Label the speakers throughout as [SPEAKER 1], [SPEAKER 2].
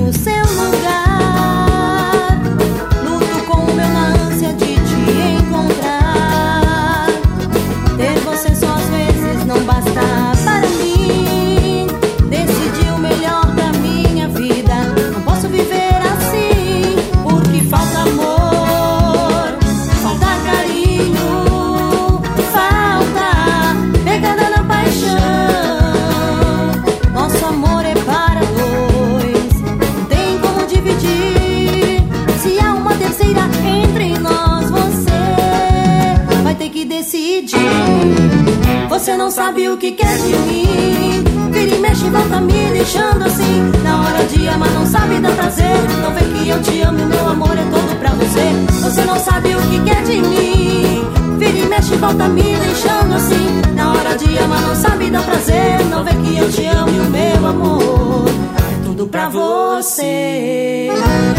[SPEAKER 1] no seu lugar. Luto com o meu na ânsia de te encontrar. Ter você só às vezes não basta para mim. Decidi o melhor da minha vida. Não posso viver assim, porque falta amor, falta carinho, falta pegada na paixão. Nosso amor é para dois, não tem como dividir. Se há uma terceira entre nós, você vai ter que decidir. Você não sabe o que quer de mim. Vira e mexe, volta me deixando assim. Na hora de amar não sabe dar prazer. Não vê que eu te amo e meu amor é todo pra você. Você não sabe o que quer de mim. Vira e mexe, volta me deixando assim. Na hora de amar não sabe dar prazer. Não vê que eu te amo e o meu amor é tudo pra você.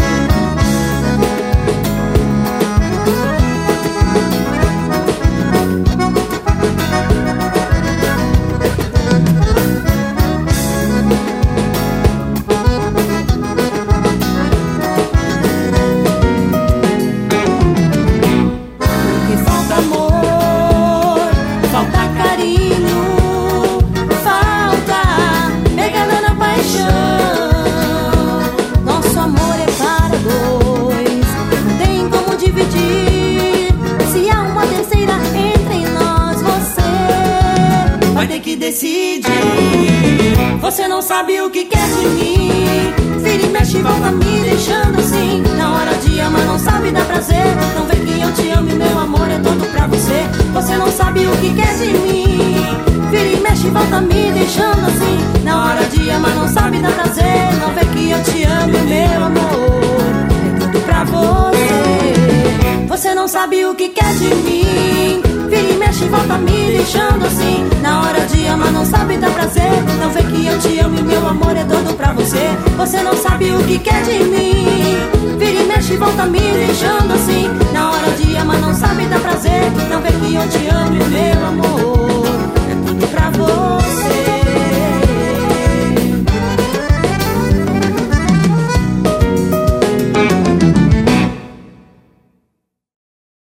[SPEAKER 1] Decidir. Você não sabe o que quer de mim. Vira e mexe, volta me deixando assim. Na hora de amar não sabe dar prazer. Não vê que eu te amo e meu amor é todo pra você. Você não sabe o que quer de mim. Vira e mexe, volta me deixando assim. Na hora de amar não sabe dar prazer. Não vê que eu te amo e meu amor é tudo pra você. Você não sabe o que quer de mim. Vira e mexe, volta me deixando assim. Na hora de amar não sabe dar prazer. Não vê que eu te amo e meu amor é todo pra você. Você não sabe o que quer de mim. Vira e mexe, volta me deixando assim. Na hora de